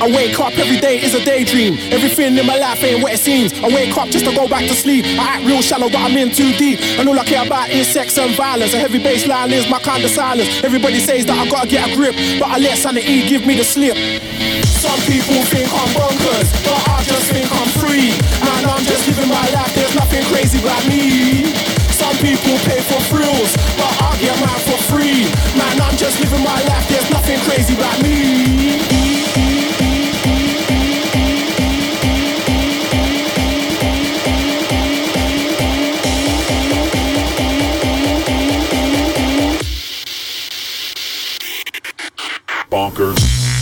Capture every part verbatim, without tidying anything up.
I wake up every day is a daydream. Everything in my life ain't what it seems. I wake up just to go back to sleep. I act real shallow but I'm in too deep. And all I care about is sex and violence. A heavy bass line is my kind of silence. Everybody says that I gotta get a grip, but I let sanity give me the slip. Some people think I'm bonkers, but I just think I'm free. Man, I'm just living my life, there's nothing crazy about me. Some people pay for thrills, but I get mine for free. Man, I'm just living my life, there's nothing crazy about me. Bonkers.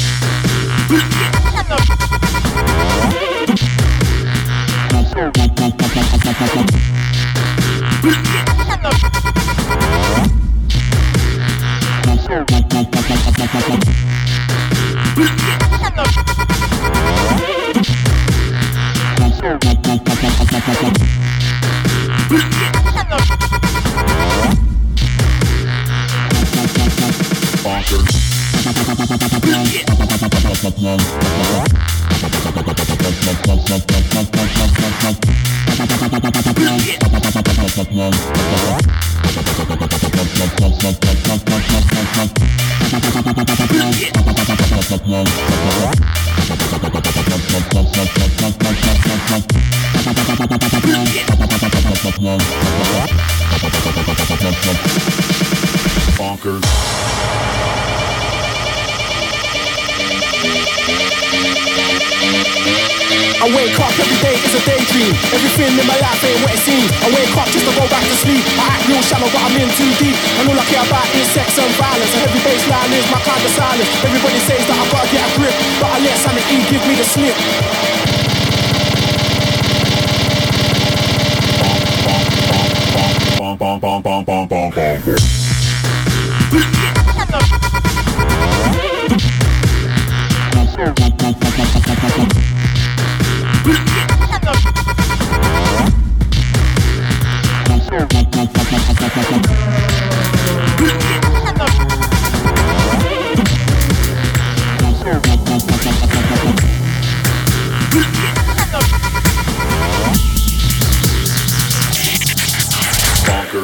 Bonkers. I wake up every day is a daydream. Everything in my life ain't what it seems. I wake up just to go back to sleep. I act real shallow but I'm in too deep. And all I care about is sex and violence. A heavy bass line is my kind of silence. Everybody says that I gotta get a grip, but I let sanity give me the slip. Bom, bom, bom, bom, bom, bom, bom, bom.